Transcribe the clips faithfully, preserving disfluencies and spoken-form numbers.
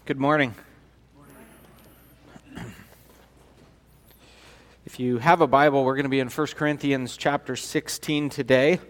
Good morning. If you have a Bible, we're going to be in First Corinthians chapter sixteen today.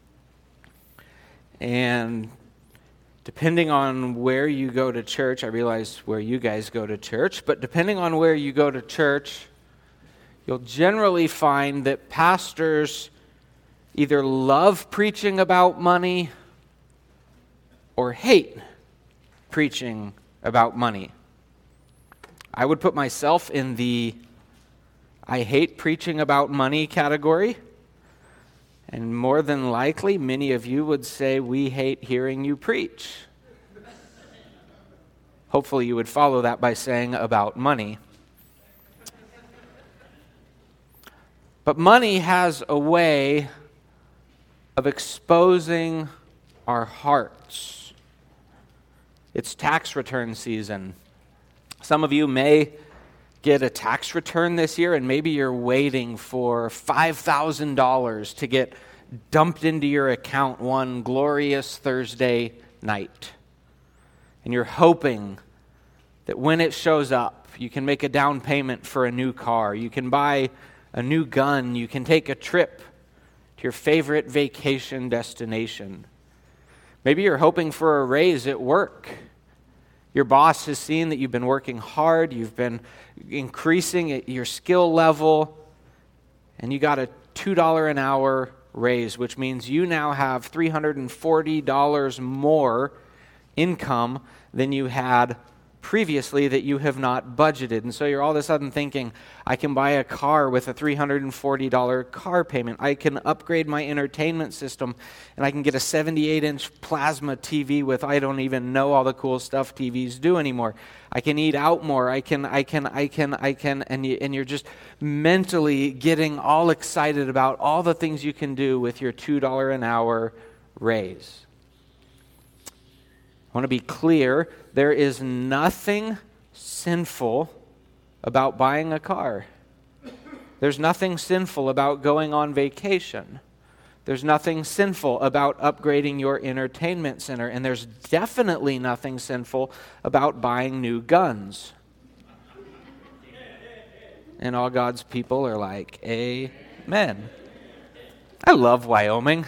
And depending on where you go to church, I realize where you guys go to church, but depending on where you go to church, you'll generally find that pastors either love preaching about money or hate preaching about money. I would put myself in the I hate preaching about money category, and more than likely, many of you would say we hate hearing you preach. Hopefully you would follow that by saying about money. But money has a way of exposing our hearts. It's tax return season. Some of you may get a tax return this year, and maybe you're waiting for five thousand dollars to get dumped into your account one glorious Thursday night. And you're hoping that when it shows up, you can make a down payment for a new car, you can buy a new gun, you can take a trip to your favorite vacation destination. Maybe you're hoping for a raise at work. Your boss has seen that you've been working hard, you've been increasing your skill level, and you got a two dollars an hour raise, which means you now have three hundred forty dollars more income than you had previously that you have not budgeted. And so you're all of a sudden thinking, I can buy a car with a three hundred forty dollars car payment. I can upgrade my entertainment system, and I can get a seventy-eight inch plasma T V with I don't even know all the cool stuff T Vs do anymore. I can eat out more. I can, I can, I can, I can, and, you, and you're just mentally getting all excited about all the things you can do with your two dollars an hour raise. I want to be clear, there is nothing sinful about buying a car. There's nothing sinful about going on vacation. There's nothing sinful about upgrading your entertainment center. And there's definitely nothing sinful about buying new guns. And all God's people are like, amen. I love Wyoming.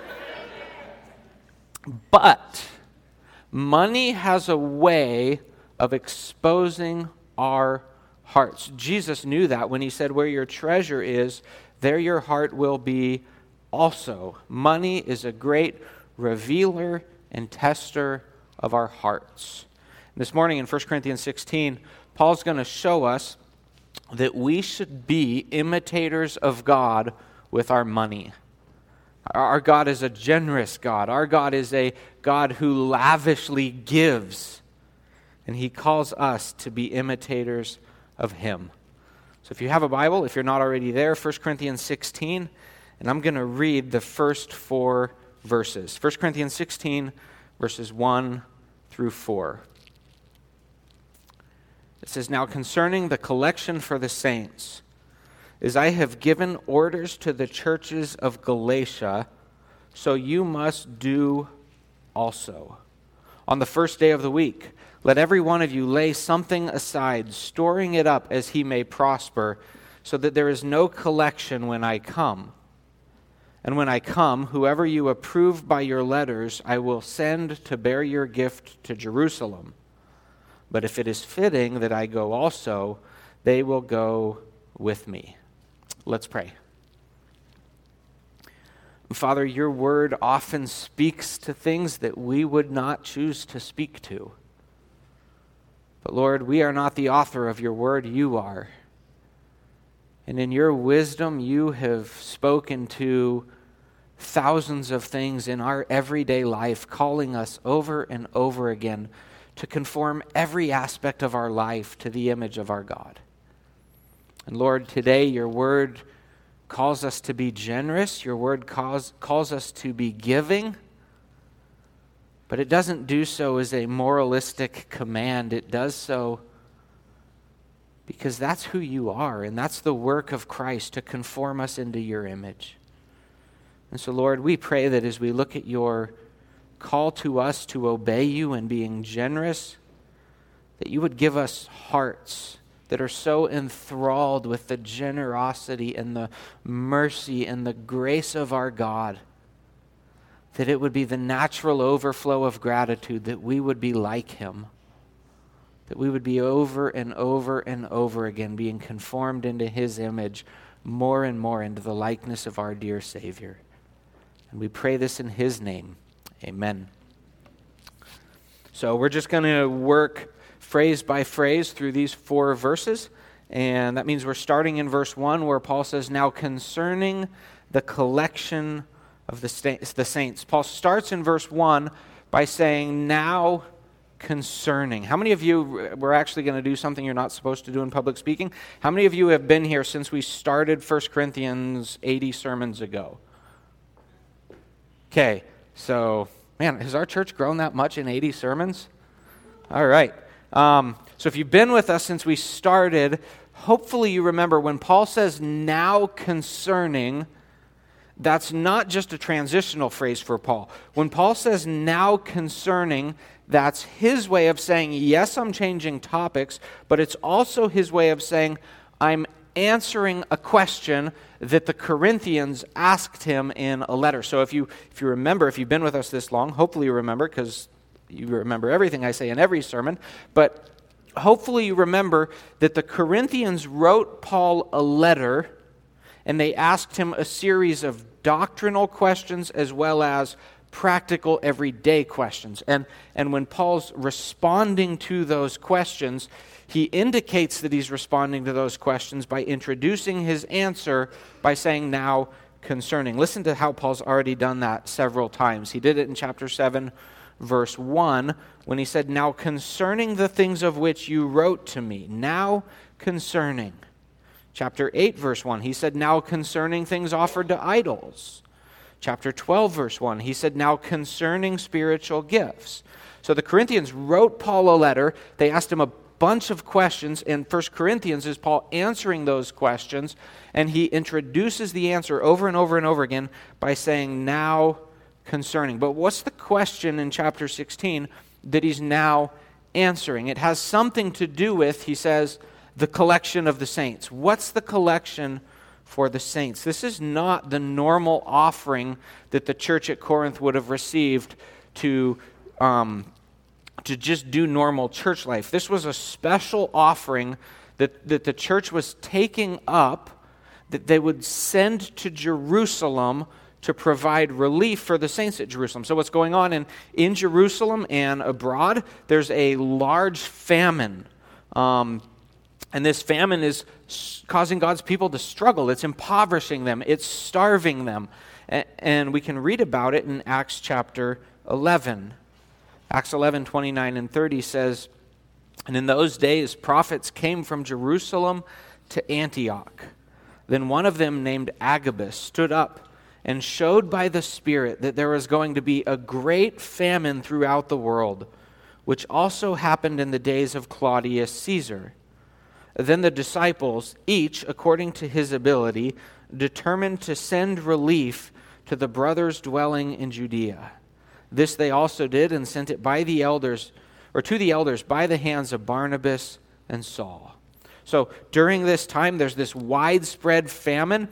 But money has a way of exposing our hearts. Jesus knew that when he said, where your treasure is, there your heart will be also. Money is a great revealer and tester of our hearts. This morning in First Corinthians sixteen, Paul's going to show us that we should be imitators of God with our money. Our God is a generous God. Our God is a God who lavishly gives. And he calls us to be imitators of him. So if you have a Bible, if you're not already there, First Corinthians sixteen, and I'm going to read the first four verses. First Corinthians sixteen, verses one through four. It says, now concerning the collection for the saints, as I have given orders to the churches of Galatia, so you must do also. On the first day of the week, let every one of you lay something aside, storing it up as he may prosper, so that there is no collection when I come. And when I come, whoever you approve by your letters, I will send to bear your gift to Jerusalem. But if it is fitting that I go also, they will go with me. Let's pray. Father, your word often speaks to things that we would not choose to speak to. But Lord, we are not the author of your word, you are. And in your wisdom, you have spoken to thousands of things in our everyday life, calling us over and over again to conform every aspect of our life to the image of our God. And Lord, today your word calls us to be generous. Your word calls, calls us to be giving. But it doesn't do so as a moralistic command. It does so because that's who you are, and that's the work of Christ to conform us into your image. And so, Lord, we pray that as we look at your call to us to obey you and being generous, that you would give us hearts that are so enthralled with the generosity and the mercy and the grace of our God, that it would be the natural overflow of gratitude, that we would be like him, that we would be over and over and over again being conformed into his image, more and more into the likeness of our dear Savior. And we pray this in his name. Amen. So we're just going to work phrase by phrase through these four verses. And that means we're starting in verse one where Paul says, now concerning the collection of the, sta- the saints. Paul starts in verse one by saying, now concerning. How many of you, we're actually going to do something you're not supposed to do in public speaking. How many of you have been here since we started First Corinthians eighty sermons ago? Okay, so, man, has our church grown that much in eighty sermons? All right. Um, so if you've been with us since we started, hopefully you remember when Paul says now concerning, that's not just a transitional phrase for Paul. When Paul says now concerning, that's his way of saying, yes, I'm changing topics, but it's also his way of saying, I'm answering a question that the Corinthians asked him in a letter. So if you if you remember, if you've been with us this long, hopefully you remember, because you remember everything I say in every sermon, but hopefully you remember that the Corinthians wrote Paul a letter, and they asked him a series of doctrinal questions as well as practical everyday questions. And, and when Paul's responding to those questions, he indicates that he's responding to those questions by introducing his answer by saying, now concerning. Listen to how Paul's already done that several times. He did it in chapter seven, verse one, when he said, now concerning the things of which you wrote to me. Now concerning. Chapter eight, verse one, he said, now concerning things offered to idols. Chapter twelve, verse one, he said, now concerning spiritual gifts. So the Corinthians wrote Paul a letter. They asked him a bunch of questions. In First Corinthians is Paul answering those questions, and he introduces the answer over and over and over again by saying, now concerning. But what's the question in chapter sixteen that he's now answering? It has something to do with, he says, the collection of the saints. What's the collection for the saints? This is not the normal offering that the church at Corinth would have received to um, to just do normal church life. This was a special offering that, that the church was taking up, that they would send to Jerusalem to provide relief for the saints at Jerusalem. So what's going on in, in Jerusalem and abroad, there's a large famine. Um, and this famine is causing God's people to struggle. It's impoverishing them. It's starving them. And, and we can read about it in Acts chapter eleven. Acts eleven, twenty-nine and thirty says, and in those days prophets came from Jerusalem to Antioch. Then one of them named Agabus stood up and showed by the Spirit that there was going to be a great famine throughout the world, which also happened in the days of Claudius Caesar. Then the disciples, each according to his ability, determined to send relief to the brothers dwelling in Judea. This they also did and sent it by the elders, or to the elders by the hands of Barnabas and Saul. So during this time, there's this widespread famine,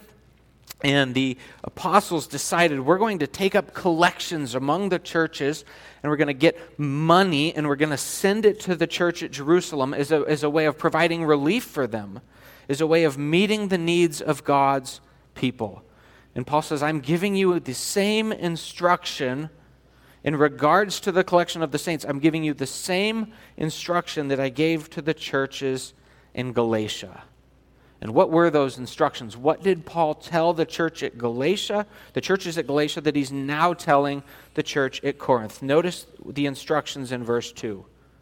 and the apostles decided we're going to take up collections among the churches, and we're going to get money, and we're going to send it to the church at Jerusalem as a, as a way of providing relief for them, as a way of meeting the needs of God's people. And Paul says, I'm giving you the same instruction in regards to the collection of the saints. I'm giving you the same instruction that I gave to the churches in Galatia. And what were those instructions? What did Paul tell the church at Galatia, the churches at Galatia, that he's now telling the church at Corinth? Notice the instructions in verse two.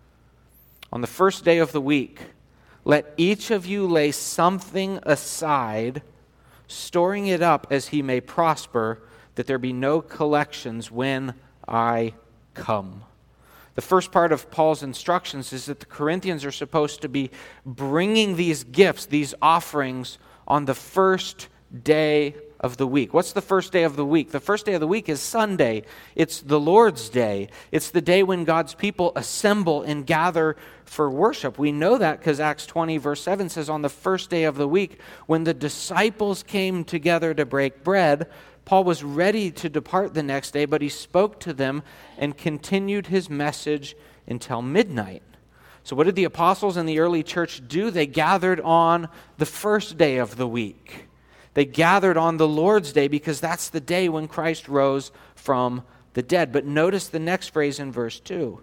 On the first day of the week, let each of you lay something aside, storing it up as he may prosper, that there be no collections when I come. The first part of Paul's instructions is that the Corinthians are supposed to be bringing these gifts, these offerings, on the first day of the week. What's the first day of the week? The first day of the week is Sunday. It's the Lord's Day. It's the day when God's people assemble and gather for worship. We know that because Acts twenty verse seven says, on the first day of the week, when the disciples came together to break bread, Paul was ready to depart the next day, but he spoke to them and continued his message until midnight. So what did the apostles in the early church do? They gathered on the first day of the week. They gathered on the Lord's Day because that's the day when Christ rose from the dead. But notice the next phrase in verse two.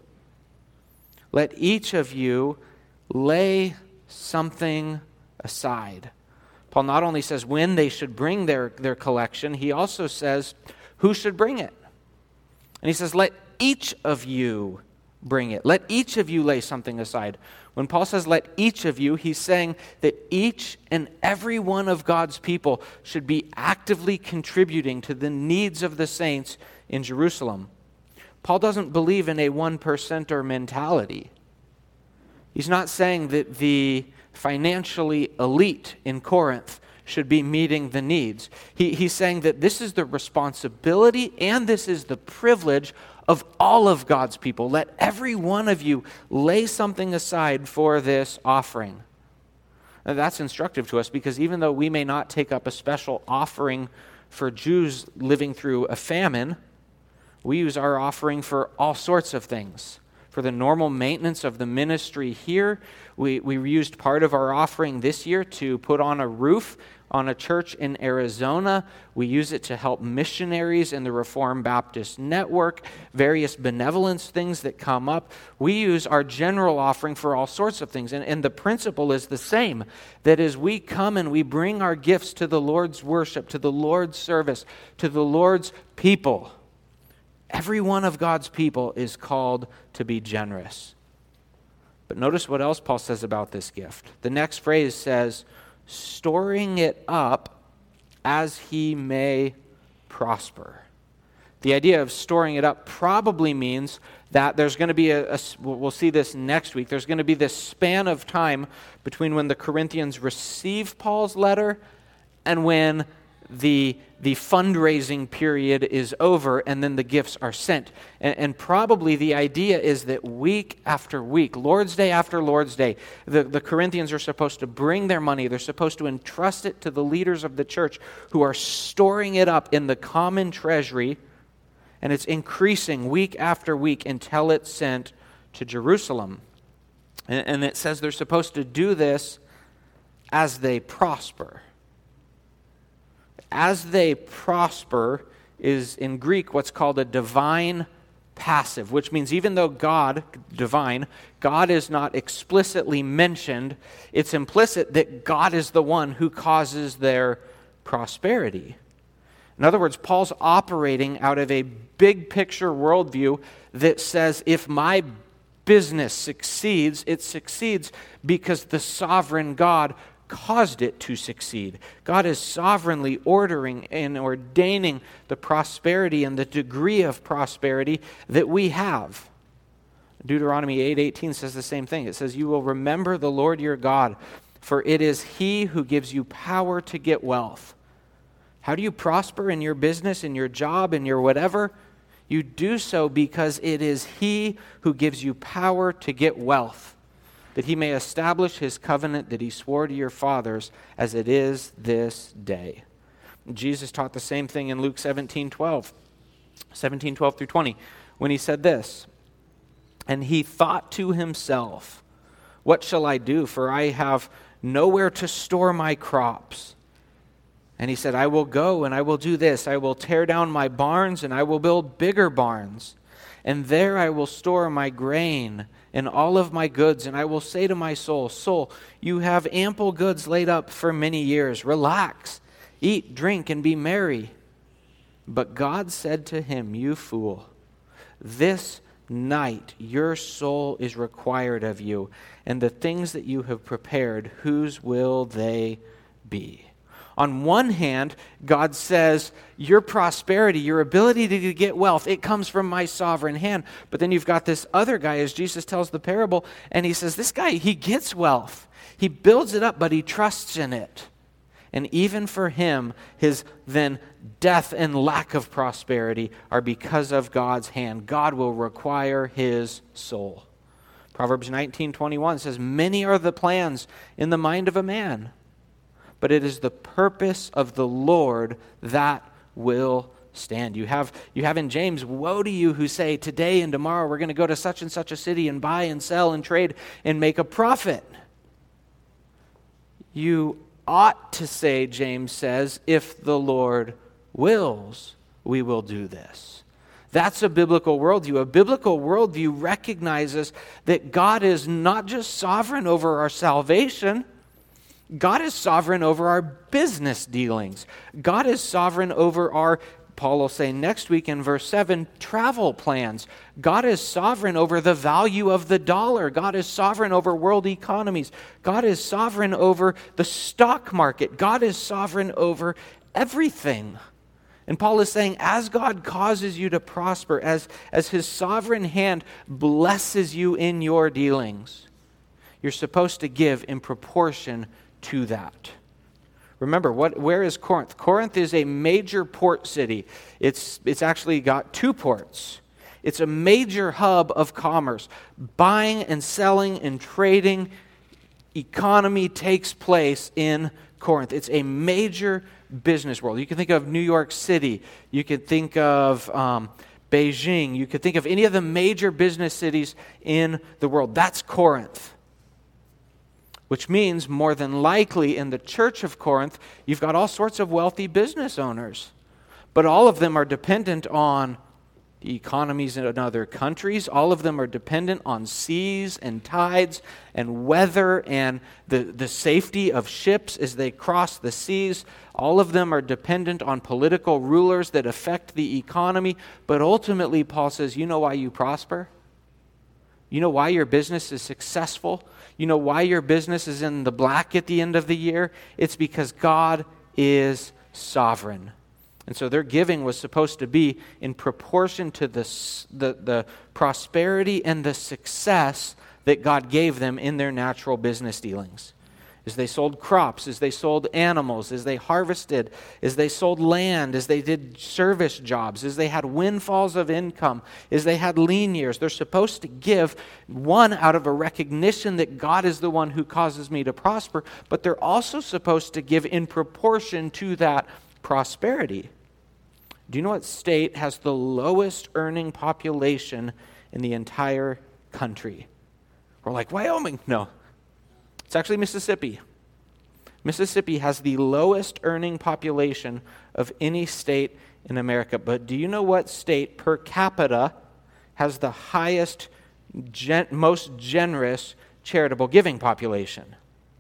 Let each of you lay something aside. Paul not only says when they should bring their, their collection, he also says who should bring it. And he says, let each of you bring it. Let each of you lay something aside. When Paul says let each of you, he's saying that each and every one of God's people should be actively contributing to the needs of the saints in Jerusalem. Paul doesn't believe in a one-percenter mentality. He's not saying that the financially elite in Corinth should be meeting the needs. He, he's saying that this is the responsibility and this is the privilege of all of God's people. Let every one of you lay something aside for this offering. Now, that's instructive to us because even though we may not take up a special offering for Jews living through a famine, we use our offering for all sorts of things. For the normal maintenance of the ministry here, we, we used part of our offering this year to put on a roof on a church in Arizona. We use it to help missionaries in the Reformed Baptist Network, various benevolence things that come up. We use our general offering for all sorts of things. And, and the principle is the same, that as we come and we bring our gifts to the Lord's worship, to the Lord's service, to the Lord's people, every one of God's people is called to be generous. But notice what else Paul says about this gift. The next phrase says, storing it up as he may prosper. The idea of storing it up probably means that there's going to be a, a, we'll see this next week, there's going to be this span of time between when the Corinthians receive Paul's letter and when the the fundraising period is over and then the gifts are sent. And, and probably the idea is that week after week, Lord's Day after Lord's Day, the, the Corinthians are supposed to bring their money. They're supposed to entrust it to the leaders of the church who are storing it up in the common treasury, and it's increasing week after week until it's sent to Jerusalem. And, and it says they're supposed to do this as they prosper. As they prosper is in Greek what's called a divine passive, which means even though God, divine, God is not explicitly mentioned, it's implicit that God is the one who causes their prosperity. In other words, Paul's operating out of a big picture worldview that says if my business succeeds, it succeeds because the sovereign God caused it to succeed. God is sovereignly ordering and ordaining the prosperity and the degree of prosperity that we have. Deuteronomy eight eighteen says the same thing. It says, you will remember the Lord your God, for it is He who gives you power to get wealth. How do you prosper in your business, in your job, in your whatever? You do so because it is He who gives you power to get wealth, that He may establish His covenant that He swore to your fathers as it is this day. Jesus taught the same thing in Luke seventeen twelve, seventeen twelve through twenty, when He said this, and He thought to Himself, what shall I do? For I have nowhere to store my crops. And He said, I will go and I will do this. I will tear down my barns and I will build bigger barns. And there I will store my grain and all of my goods, and I will say to my soul, soul, you have ample goods laid up for many years. Relax, eat, drink, and be merry. But God said to him, you fool, this night your soul is required of you, and the things that you have prepared, whose will they be? On one hand, God says, your prosperity, your ability to get wealth, it comes from my sovereign hand. But then you've got this other guy, as Jesus tells the parable, and he says, this guy, he gets wealth. He builds it up, but he trusts in it. And even for him, his then death and lack of prosperity are because of God's hand. God will require his soul. Proverbs nineteen twenty-one says, "Many are the plans in the mind of a man, but it is the purpose of the Lord that will stand." You have, you have in James, "Woe to you who say, today and tomorrow we're going to go to such and such a city and buy and sell and trade and make a profit." You ought to say, James says, "If the Lord wills, we will do this." That's a biblical worldview. A biblical worldview recognizes that God is not just sovereign over our salvation, God is sovereign over our business dealings. God is sovereign over our, Paul will say next week in verse seven, travel plans. God is sovereign over the value of the dollar. God is sovereign over world economies. God is sovereign over the stock market. God is sovereign over everything. And Paul is saying, as God causes you to prosper, as, as his sovereign hand blesses you in your dealings, you're supposed to give in proportion to that. Remember, what, where is Corinth? Corinth is a major port city. It's, it's actually got two ports. It's a major hub of commerce. Buying and selling and trading economy takes place in Corinth. It's a major business world. You can think of New York City. You can think of um, Beijing. You could think of any of the major business cities in the world. That's Corinth. Which means, more than likely, in the church of Corinth, you've got all sorts of wealthy business owners. But all of them are dependent on the economies in other countries. All of them are dependent on seas and tides and weather and the, the safety of ships as they cross the seas. All of them are dependent on political rulers that affect the economy. But ultimately, Paul says, you know why you prosper? You know why your business is successful? You know why your business is in the black at the end of the year? It's because God is sovereign. And so their giving was supposed to be in proportion to the, the, the prosperity and the success that God gave them in their natural business dealings. As they sold crops, as they sold animals, as they harvested, as they sold land, as they did service jobs, as they had windfalls of income, as they had lean years, they're supposed to give, one, out of a recognition that God is the one who causes me to prosper, but they're also supposed to give in proportion to that prosperity. Do you know what state has the lowest earning population in the entire country? We're like, Wyoming. No. It's actually Mississippi. Mississippi has the lowest earning population of any state in America. But do you know what state per capita has the highest, gen- most generous charitable giving population?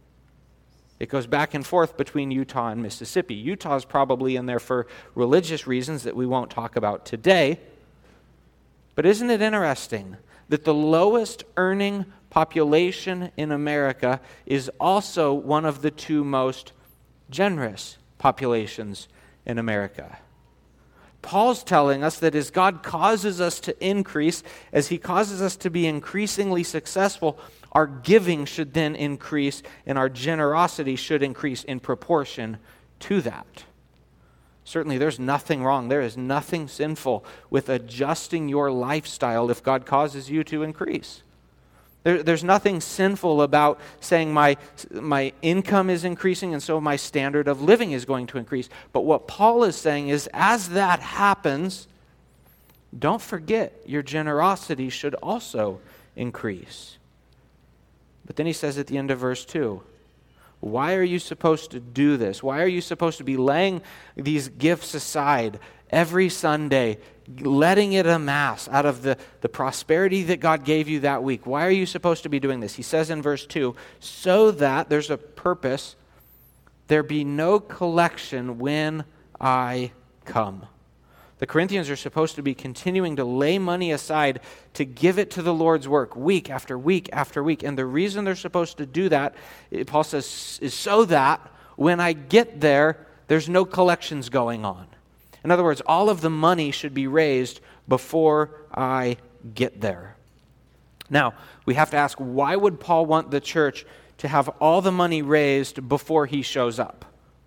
It goes back and forth between Utah and Mississippi. Utah is probably in there for religious reasons that we won't talk about today. But isn't it interesting that the lowest earning population in America is also one of the two most generous populations in America? Paul's telling us that as God causes us to increase, as he causes us to be increasingly successful, our giving should then increase and our generosity should increase in proportion to that. Certainly there's nothing wrong. There is nothing sinful with adjusting your lifestyle if God causes you to increase. There, there's nothing sinful about saying my, my income is increasing and so my standard of living is going to increase. But what Paul is saying is as that happens, don't forget your generosity should also increase. But then he says at the end of verse two, why are you supposed to do this? Why are you supposed to be laying these gifts aside every Sunday, letting it amass out of the, the prosperity that God gave you that week? Why are you supposed to be doing this? He says in verse two, so that, there's a purpose, there be no collection when I come. The Corinthians are supposed to be continuing to lay money aside to give it to the Lord's work week after week after week. And the reason they're supposed to do that, Paul says, is so that when I get there, there's no collections going on. In other words, all of the money should be raised before I get there. Now, we have to ask, why would Paul want the church to have all the money raised before he shows up?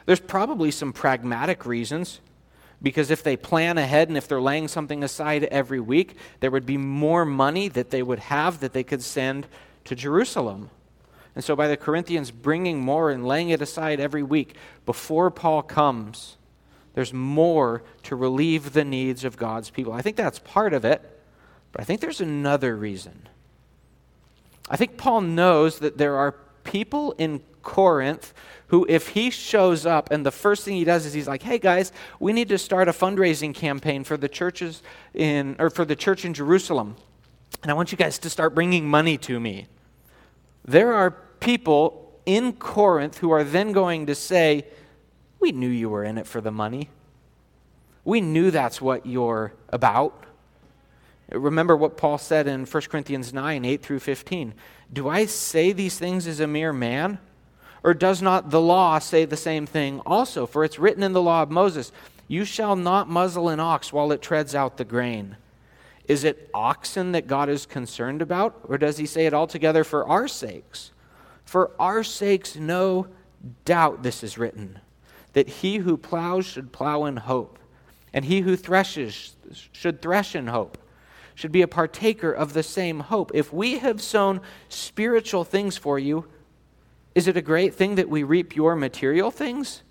There's probably some pragmatic reasons, because if they plan ahead and if they're laying something aside every week, there would be more money that they would have that they could send to Jerusalem. And so by the Corinthians bringing more and laying it aside every week before Paul comes, there's more to relieve the needs of God's people. I think that's part of it, but I think there's another reason. I think Paul knows that there are people in Corinth who, if he shows up and the first thing he does is he's like, hey guys, we need to start a fundraising campaign for the churches in, or for the church in Jerusalem, and I want you guys to start bringing money to me. There are people in Corinth who are then going to say, we knew you were in it for the money. We knew that's what you're about. Remember what Paul said in First Corinthians nine, eight through fifteen. Do I say these things as a mere man? Or does not the law say the same thing also? For it's written in the law of Moses, you shall not muzzle an ox while it treads out the grain. Is it oxen that God is concerned about? Or does he say it altogether for our sakes? For our sakes, no doubt this is written, that he who plows should plow in hope, and he who threshes should thresh in hope, should be a partaker of the same hope. If we have sown spiritual things for you, is it a great thing that we reap your material things?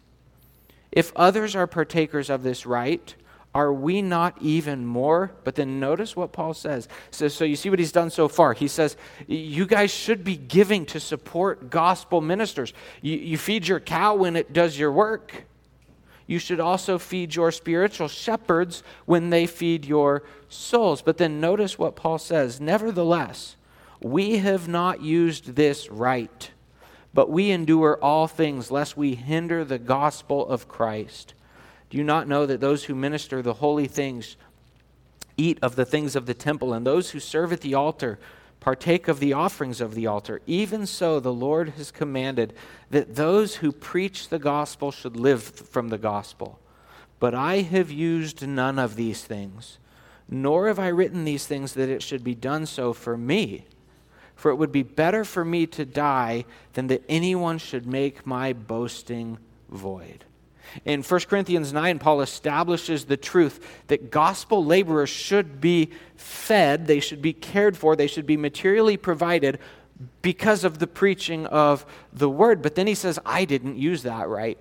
If others are partakers of this right, are we not even more? But then notice what Paul says. So, so you see what he's done so far. He says, you guys should be giving to support gospel ministers. You, you feed your cow when it does your work. You should also feed your spiritual shepherds when they feed your souls. But then notice what Paul says. Nevertheless, we have not used this right, but we endure all things lest we hinder the gospel of Christ. Do you not know that those who minister the holy things eat of the things of the temple, and those who serve at the altar partake of the offerings of the altar? Even so, the Lord has commanded that those who preach the gospel should live from the gospel. But I have used none of these things, nor have I written these things that it should be done so for me. For it would be better for me to die than that anyone should make my boasting void. In First Corinthians nine, Paul establishes the truth that gospel laborers should be fed, they should be cared for, they should be materially provided because of the preaching of the word. But then he says, I didn't use that right.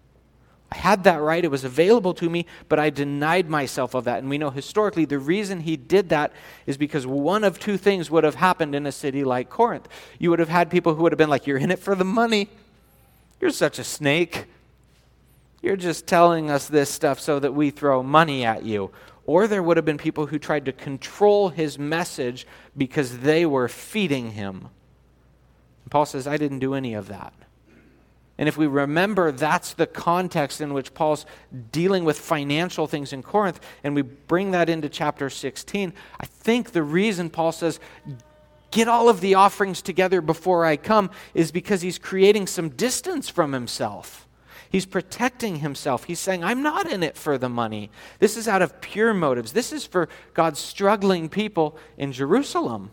I had that right, it was available to me, but I denied myself of that. And we know historically the reason he did that is because one of two things would have happened in a city like Corinth. You would have had people who would have been like, you're in it for the money. You're such a snake. You're just telling us this stuff so that we throw money at you. Or there would have been people who tried to control his message because they were feeding him. And Paul says, I didn't do any of that. And if we remember, that's the context in which Paul's dealing with financial things in Corinth, and we bring that into chapter sixteen, I think the reason Paul says, get all of the offerings together before I come, is because he's creating some distance from himself. He's protecting himself. He's saying, I'm not in it for the money. This is out of pure motives. This is for God's struggling people in Jerusalem.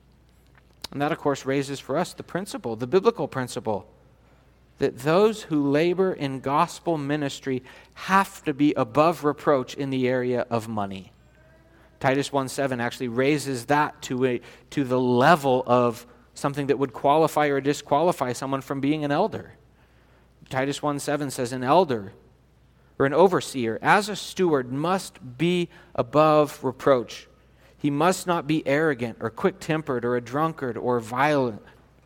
And that, of course, raises for us the principle, the biblical principle, that those who labor in gospel ministry have to be above reproach in the area of money. Titus one seven actually raises that to a to the level of something that would qualify or disqualify someone from being an elder. Titus one seven says, an elder or an overseer, as a steward, must be above reproach. He must not be arrogant or quick-tempered or a drunkard or violent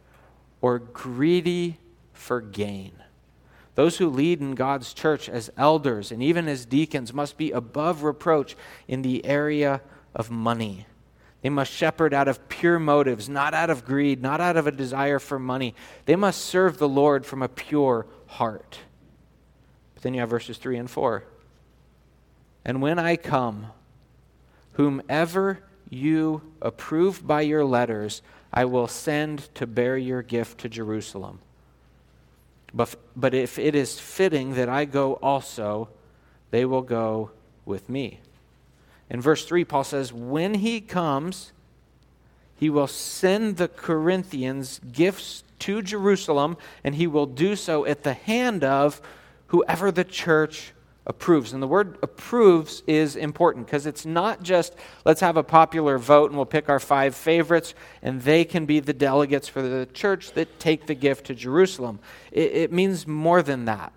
or greedy for gain. Those who lead in God's church as elders and even as deacons must be above reproach in the area of money. They must shepherd out of pure motives, not out of greed, not out of a desire for money. They must serve the Lord from a pure heart. But then you have verses three and four. And when I come, whomever you approve by your letters, I will send to bear your gift to Jerusalem. But, but if it is fitting that I go also, they will go with me. In verse three, Paul says, when he comes, he will send the Corinthians gifts to Jerusalem, and he will do so at the hand of whoever the church approves. And the word approves is important because it's not just let's have a popular vote and we'll pick our five favorites and they can be the delegates for the church that take the gift to Jerusalem. It, it means more than that.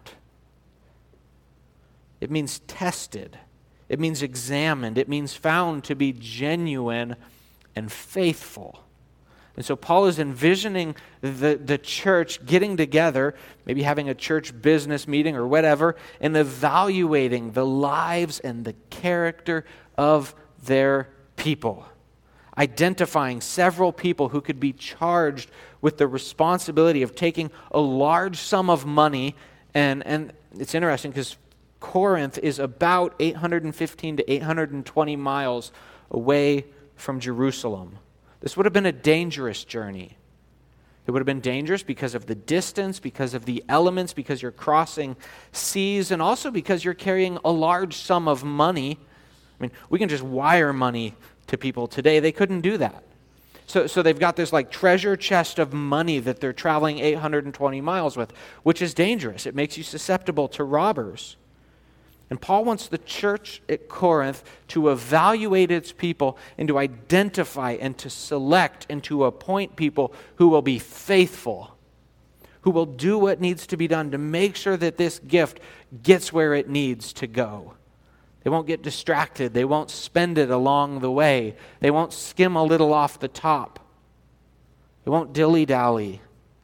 It means tested. It means examined. It means found to be genuine and faithful. And so Paul is envisioning the, the church getting together, maybe having a church business meeting or whatever, and evaluating the lives and the character of their people. Identifying several people who could be charged with the responsibility of taking a large sum of money. And, and it's interesting because Corinth is about eight hundred fifteen to eight hundred twenty miles away from Jerusalem. This would have been a dangerous journey. It would have been dangerous because of the distance, because of the elements, because you're crossing seas, and also because you're carrying a large sum of money. I mean, we can just wire money to people today. They couldn't do that. So, so they've got this like treasure chest of money that they're traveling eight hundred twenty miles with, which is dangerous. It makes you susceptible to robbers. And Paul wants the church at Corinth to evaluate its people and to identify and to select and to appoint people who will be faithful, who will do what needs to be done to make sure that this gift gets where it needs to go. They won't get distracted. They won't spend it along the way. They won't skim a little off the top. They won't dilly-dally.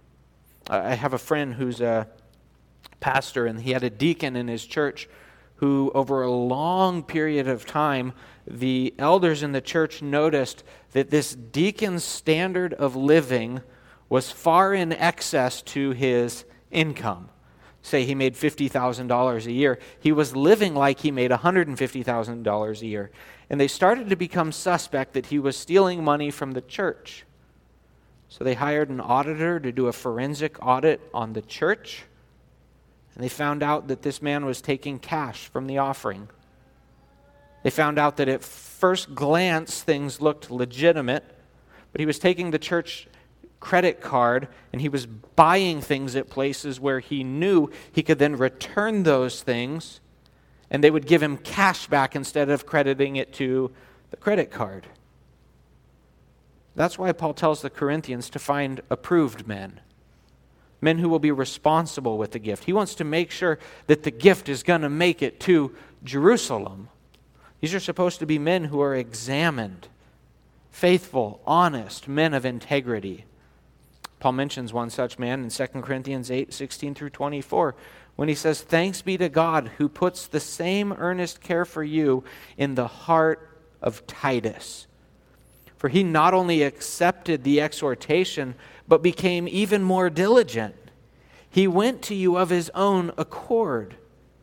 I have a friend who's a pastor, and he had a deacon in his church who over a long period of time, the elders in the church noticed that this deacon's standard of living was far in excess to his income. Say he made fifty thousand dollars a year. He was living like he made one hundred fifty thousand dollars a year. And they started to become suspect that he was stealing money from the church. So they hired an auditor to do a forensic audit on the church. And they found out that this man was taking cash from the offering. They found out that at first glance things looked legitimate, but he was taking the church credit card and he was buying things at places where he knew he could then return those things and they would give him cash back instead of crediting it to the credit card. That's why Paul tells the Corinthians to find approved men. Men who will be responsible with the gift. He wants to make sure that the gift is going to make it to Jerusalem. These are supposed to be men who are examined, faithful, honest, men of integrity. Paul mentions one such man in Second Corinthians eight, sixteen through twenty-four, when he says, "Thanks be to God who puts the same earnest care for you in the heart of Titus. For he not only accepted the exhortation, but became even more diligent. He went to you of his own accord.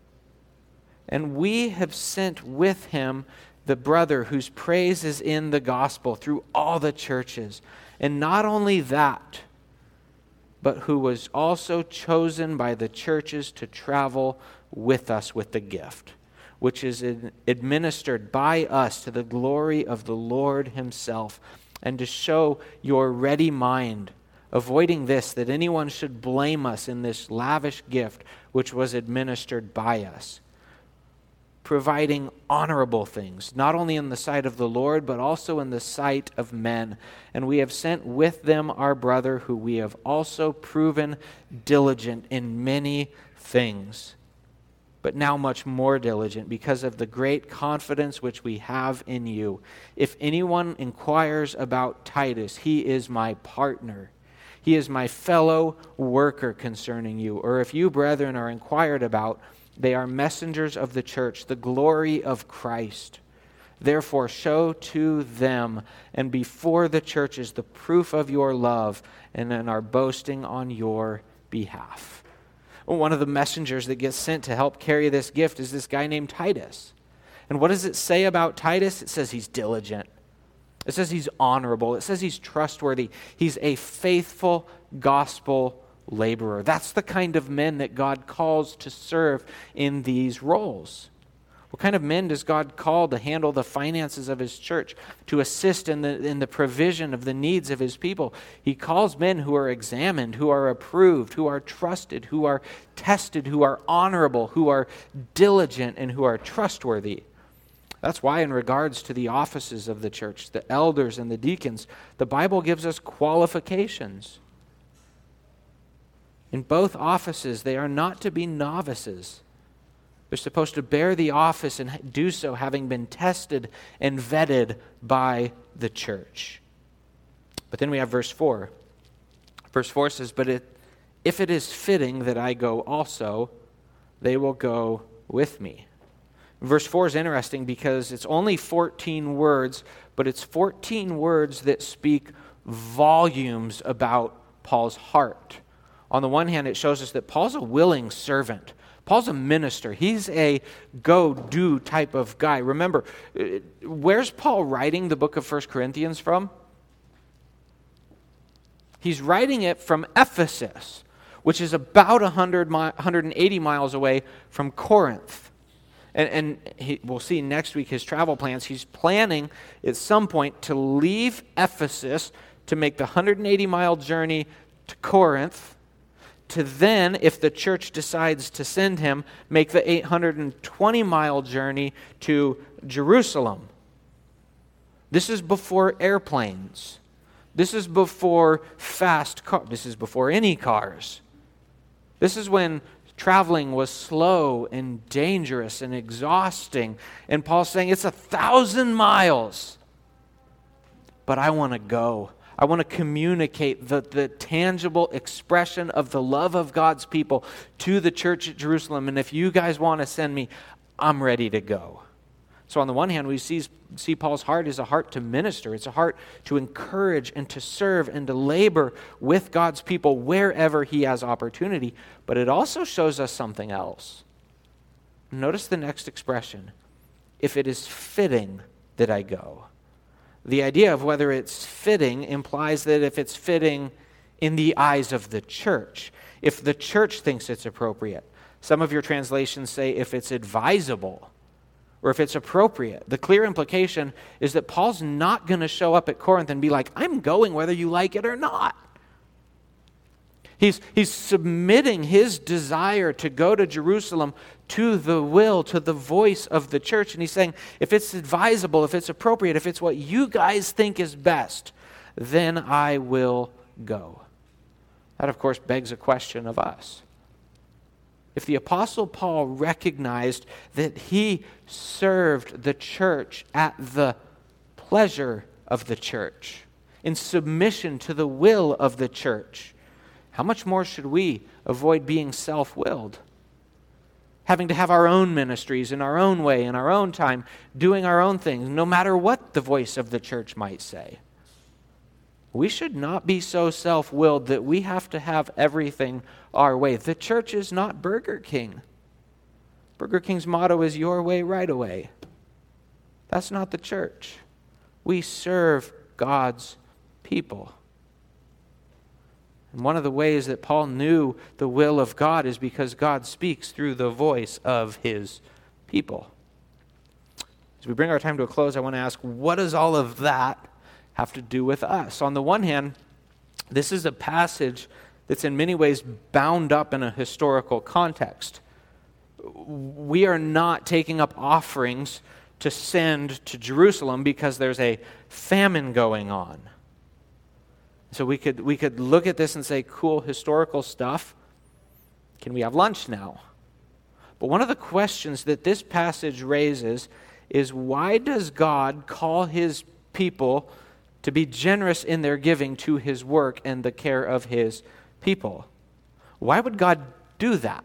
And we have sent with him the brother whose praise is in the gospel through all the churches. And not only that, but who was also chosen by the churches to travel with us with the gift, which is administered by us to the glory of the Lord himself, and to show your ready mind, avoiding this, that anyone should blame us in this lavish gift which was administered by us, providing honorable things, not only in the sight of the Lord, but also in the sight of men. And we have sent with them our brother, who we have also proven diligent in many things, but now much more diligent because of the great confidence which we have in you. If anyone inquires about Titus, he is my partner. He is my fellow worker concerning you. Or if you, brethren, are inquired about, they are messengers of the church, the glory of Christ. Therefore, show to them and before the churches the proof of your love and in our boasting on your behalf." One of the messengers that gets sent to help carry this gift is this guy named Titus. And what does it say about Titus? It says he's diligent. It says he's honorable. It says he's trustworthy. He's a faithful gospel laborer. That's the kind of men that God calls to serve in these roles. What kind of men does God call to handle the finances of his church, to assist in the, in the provision of the needs of his people? He calls men who are examined, who are approved, who are trusted, who are tested, who are honorable, who are diligent, and who are trustworthy. That's why in regards to the offices of the church, the elders and the deacons, the Bible gives us qualifications. In both offices, they are not to be novices. They're supposed to bear the office and do so having been tested and vetted by the church. But then we have verse four. Verse four says, "But it, if it is fitting that I go also, they will go with me." Verse four is interesting because it's only fourteen words, but it's fourteen words that speak volumes about Paul's heart. On the one hand, it shows us that Paul's a willing servant. Paul's a minister. He's a go-do type of guy. Remember, where's Paul writing the book of First Corinthians from? He's writing it from Ephesus, which is about one hundred, one hundred eighty miles away from Corinth. And, and he, we'll see next week his travel plans. He's planning at some point to leave Ephesus to make the one hundred eighty mile journey to Corinth, to then, if the church decides to send him, make the eight hundred twenty mile journey to Jerusalem. This is before airplanes. This is before fast cars. This is before any cars. This is when traveling was slow and dangerous and exhausting. And Paul's saying, it's a thousand miles, but I want to go. I want to communicate the, the tangible expression of the love of God's people to the church at Jerusalem. And if you guys want to send me, I'm ready to go. So on the one hand, we see, see Paul's heart is a heart to minister. It's a heart to encourage and to serve and to labor with God's people wherever he has opportunity. But it also shows us something else. Notice the next expression. If it is fitting that I go. The idea of whether it's fitting implies that if it's fitting in the eyes of the church, if the church thinks it's appropriate. Some of your translations say if it's advisable or if it's appropriate. The clear implication is that Paul's not going to show up at Corinth and be like, I'm going whether you like it or not. He's, he's submitting his desire to go to Jerusalem to the will, to the voice of the church. And he's saying, if it's advisable, if it's appropriate, if it's what you guys think is best, then I will go. That, of course, begs a question of us. If the Apostle Paul recognized that he served the church at the pleasure of the church, in submission to the will of the church, how much more should we avoid being self-willed? Having to have our own ministries in our own way, in our own time, doing our own things, no matter what the voice of the church might say. We should not be so self-willed that we have to have everything our way. The church is not Burger King. Burger King's motto is your way, right away. That's not the church. We serve God's people. And one of the ways that Paul knew the will of God is because God speaks through the voice of his people. As we bring our time to a close, I want to ask, what does all of that have to do with us? On the one hand, this is a passage that's in many ways bound up in a historical context. We are not taking up offerings to send to Jerusalem because there's a famine going on. So we could we could look at this and say, cool historical stuff. Can we have lunch now? But one of the questions that this passage raises is, why does God call his people to be generous in their giving to his work and the care of his people? Why would God do that?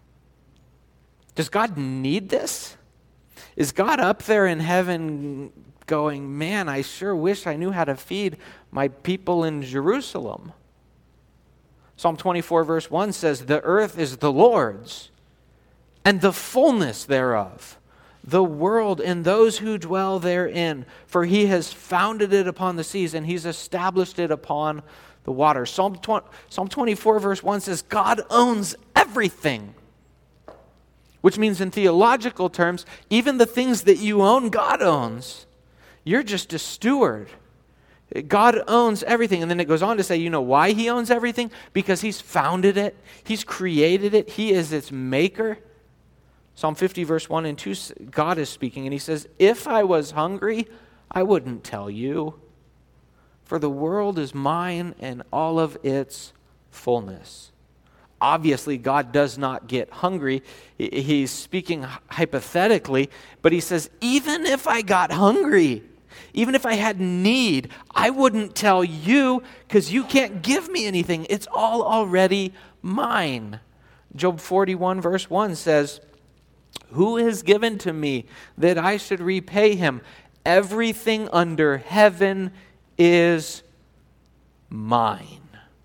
Does God need this? Is God up there in heaven going, man, I sure wish I knew how to feed my people in Jerusalem? Psalm twenty-four verse one says, the earth is the Lord's, and the fullness thereof, the world and those who dwell therein. For he has founded it upon the seas, and he's established it upon the waters. Psalm twenty, Psalm twenty-four verse one says, God owns everything. Which means in theological terms, even the things that you own, God owns. You're just a steward. God owns everything. And then it goes on to say, you know why he owns everything? Because he's founded it. He's created it. He is its maker. Psalm fifty, verse one and two, God is speaking, and he says, if I was hungry, I wouldn't tell you, for the world is mine and all of its fullness. Obviously, God does not get hungry. He's speaking hypothetically, but he says, even if I got hungry, even if I had need, I wouldn't tell you because you can't give me anything. It's all already mine. Job forty-one, verse one says, who has given to me that I should repay him? Everything under heaven is mine.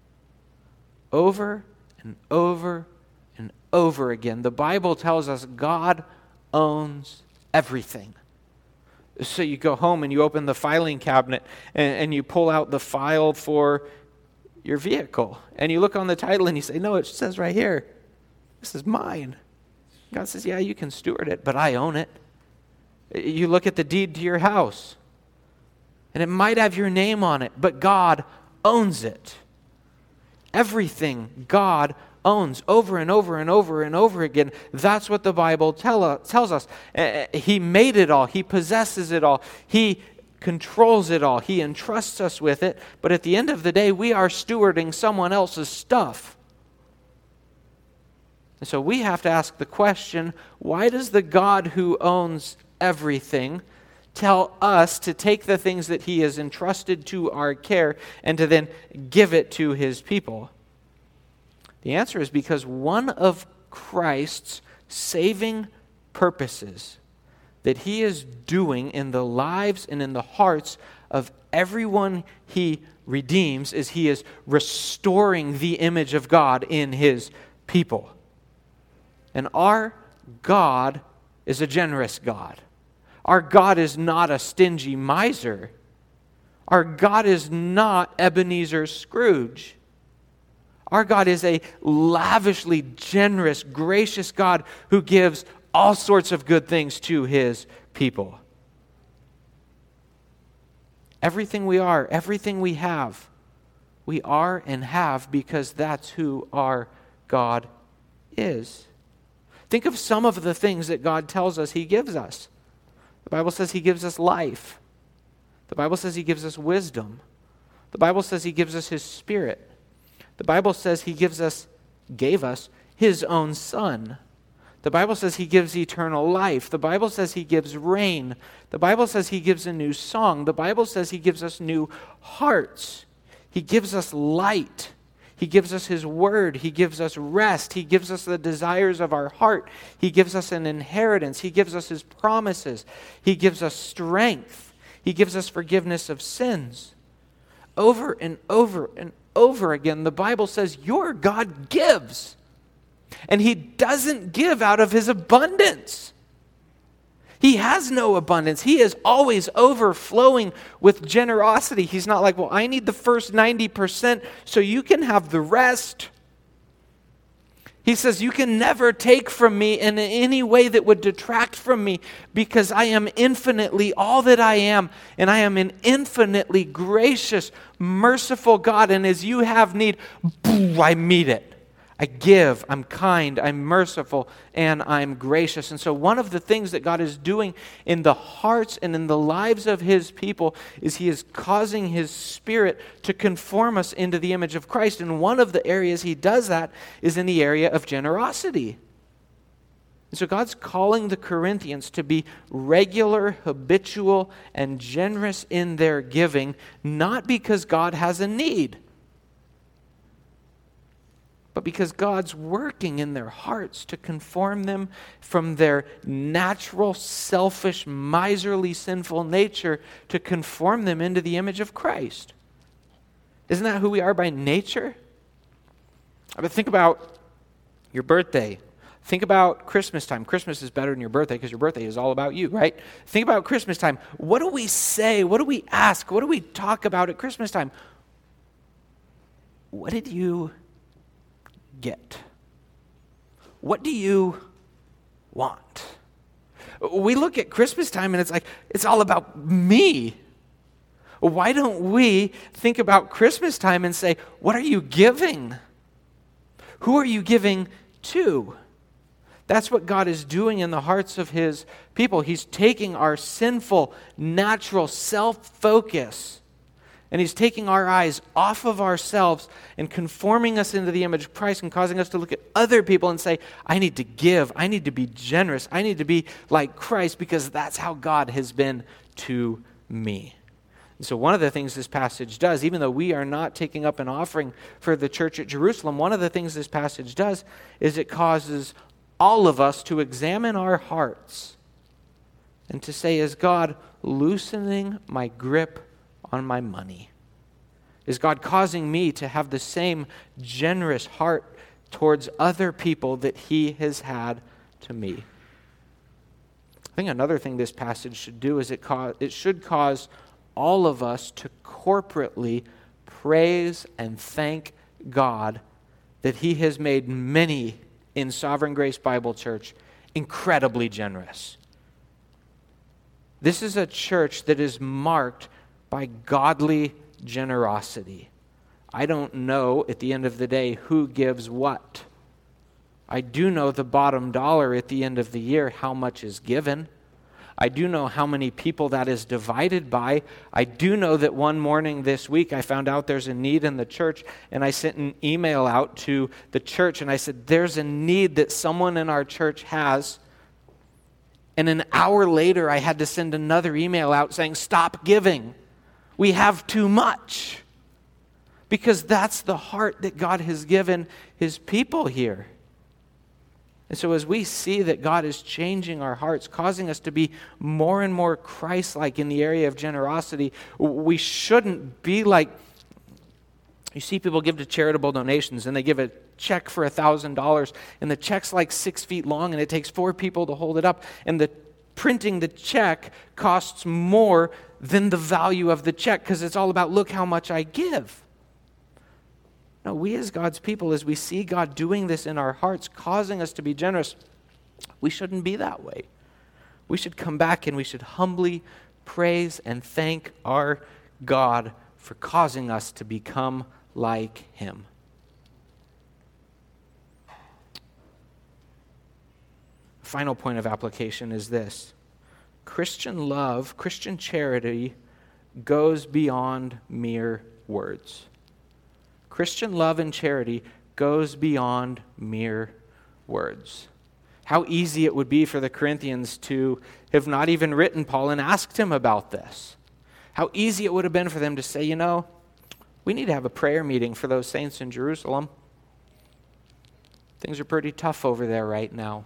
Over and over and over again, the Bible tells us God owns everything. So you go home and you open the filing cabinet and, and you pull out the file for your vehicle. And you look on the title and you say, no, it says right here, this is mine. God says, yeah, you can steward it, but I own it. You look at the deed to your house, and it might have your name on it, but God owns it. Everything God owns over and over and over and over again. That's what the Bible tell, uh, tells us. Uh, he made it all. He possesses it all. He controls it all. He entrusts us with it. But at the end of the day, we are stewarding someone else's stuff. And so we have to ask the question, why does the God who owns everything tell us to take the things that he has entrusted to our care and to then give it to his people? The answer is because one of Christ's saving purposes that he is doing in the lives and in the hearts of everyone he redeems is he is restoring the image of God in his people. And our God is a generous God. Our God is not a stingy miser. Our God is not Ebenezer Scrooge. Our God is a lavishly generous, gracious God who gives all sorts of good things to his people. Everything we are, everything we have, we are and have because that's who our God is. Think of some of the things that God tells us he gives us. The Bible says he gives us life. The Bible says he gives us wisdom. The Bible says he gives us his Spirit. The Bible says he gives us, gave us, his own Son. The Bible says he gives eternal life. The Bible says he gives rain. The Bible says he gives a new song. The Bible says he gives us new hearts. He gives us light. He gives us his word. He gives us rest. He gives us the desires of our heart. He gives us an inheritance. He gives us his promises. He gives us strength. He gives us forgiveness of sins. Over and over and over again, the Bible says your God gives. And he doesn't give out of his abundance. He has no abundance. He is always overflowing with generosity. He's not like, well, I need the first ninety percent so you can have the rest. He says, you can never take from me in any way that would detract from me because I am infinitely all that I am, and I am an infinitely gracious, merciful God, and as you have need, boom, I meet it. I give, I'm kind, I'm merciful, and I'm gracious. And so one of the things that God is doing in the hearts and in the lives of his people is he is causing his Spirit to conform us into the image of Christ. And one of the areas he does that is in the area of generosity. And so God's calling the Corinthians to be regular, habitual, and generous in their giving, not because God has a need, but because God's working in their hearts to conform them from their natural, selfish, miserly, sinful nature to conform them into the image of Christ. Isn't that who we are by nature? I mean, think about your birthday. Think about Christmas time. Christmas is better than your birthday because your birthday is all about you, right? Think about Christmas time. What do we say? What do we ask? What do we talk about at Christmas time? What did you get? What do you want. We look at Christmas time and it's like, it's all about me. Why don't we think about Christmas time and say, what are you giving? Who are you giving to? That's what God is doing in the hearts of his people. He's taking our sinful, natural self-focus, and he's taking our eyes off of ourselves and conforming us into the image of Christ and causing us to look at other people and say, I need to give, I need to be generous, I need to be like Christ because that's how God has been to me. And so one of the things this passage does, even though we are not taking up an offering for the church at Jerusalem, one of the things this passage does is it causes all of us to examine our hearts and to say, is God loosening my grip on my money? Is God causing me to have the same generous heart towards other people that he has had to me? I think another thing this passage should do is it, ca- it should cause all of us to corporately praise and thank God that he has made many in Sovereign Grace Bible Church incredibly generous. This is a church that is marked by godly generosity. I don't know at the end of the day who gives what. I do know the bottom dollar at the end of the year, how much is given. I do know how many people that is divided by. I do know that one morning this week I found out there's a need in the church, and I sent an email out to the church and I said, there's a need that someone in our church has. And an hour later I had to send another email out saying, stop giving. We have too much. Because that's the heart that God has given his people here. And so as we see that God is changing our hearts, causing us to be more and more Christ-like in the area of generosity, we shouldn't be like, you see people give to charitable donations and they give a check for one thousand dollars and the check's like six feet long and it takes four people to hold it up and the printing the check costs more than the value of the check because it's all about, look how much I give. No, we as God's people, as we see God doing this in our hearts, causing us to be generous, we shouldn't be that way. We should come back and we should humbly praise and thank our God for causing us to become like him. Final point of application is this. Christian love, Christian charity goes beyond mere words. Christian love and charity goes beyond mere words. How easy it would be for the Corinthians to have not even written Paul and asked him about this. How easy it would have been for them to say, you know, we need to have a prayer meeting for those saints in Jerusalem. Things are pretty tough over there right now.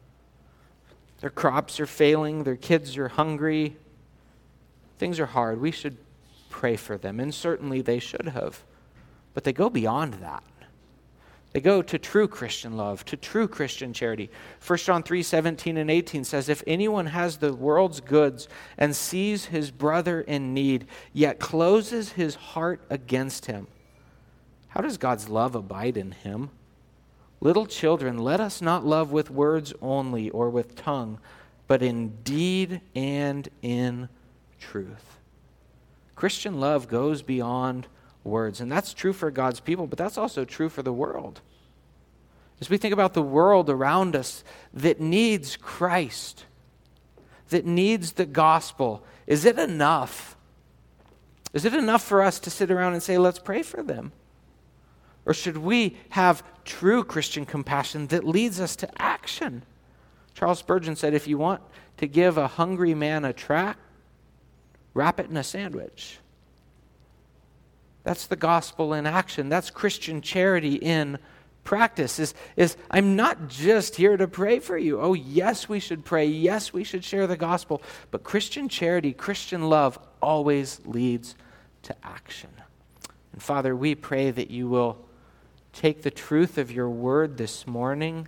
Their crops are failing, their kids are hungry. Things are hard. We should pray for them, and certainly they should have. But they go beyond that. They go to true Christian love, to true Christian charity. First John three seventeen and eighteen says, if anyone has the world's goods and sees his brother in need, yet closes his heart against him, how does God's love abide in him? Little children, let us not love with words only or with tongue, but in deed and in truth. Christian love goes beyond words. And that's true for God's people, but that's also true for the world. As we think about the world around us that needs Christ, that needs the gospel, is it enough? Is it enough for us to sit around and say, let's pray for them? Or should we have true Christian compassion that leads us to action? Charles Spurgeon said, if you want to give a hungry man a tract, wrap it in a sandwich. That's the gospel in action. That's Christian charity in practice. Is, is I'm not just here to pray for you. Oh, yes, we should pray. Yes, we should share the gospel. But Christian charity, Christian love always leads to action. And Father, we pray that you will take the truth of your word this morning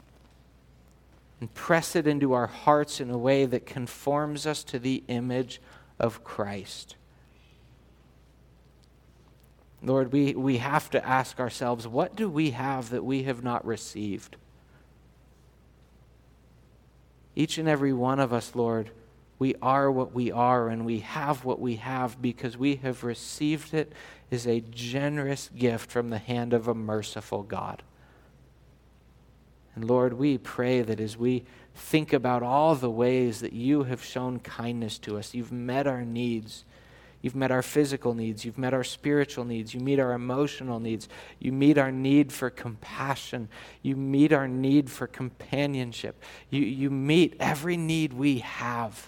and press it into our hearts in a way that conforms us to the image of Christ. Lord, we, we have to ask ourselves, what do we have that we have not received? Each and every one of us, Lord, we are what we are and we have what we have because we have received it as a generous gift from the hand of a merciful God. And Lord, we pray that as we think about all the ways that you have shown kindness to us, you've met our needs, you've met our physical needs, you've met our spiritual needs, you meet our emotional needs, you meet our need for compassion, you meet our need for companionship, you, you meet every need we have.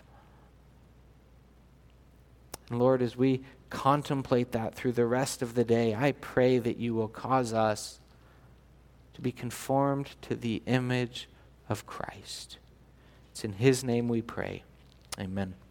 And Lord, as we contemplate that through the rest of the day, I pray that you will cause us to be conformed to the image of Christ. It's in his name we pray. Amen.